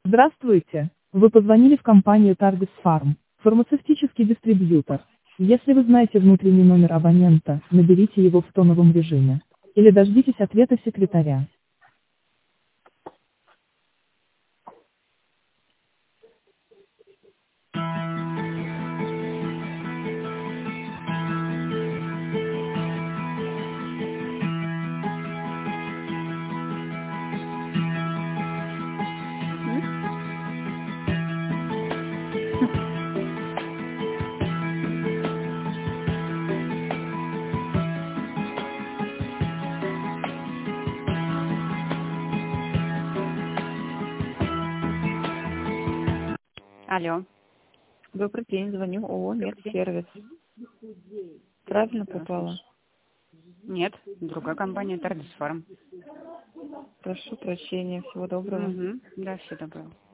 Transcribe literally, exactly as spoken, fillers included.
Здравствуйте. Вы позвонили в компанию Targus Farm, фармацевтический дистрибьютор. Если вы знаете внутренний номер абонента, наберите его в тоновом режиме. Или дождитесь ответа секретаря. М? Алло. Добрый день, звоню ООО Добрый день. «Медсервис». Правильно Да, попала? слушаю. Нет, другая компания Targus Farm. Прошу прощения, всего доброго. Угу. Да, все доброго.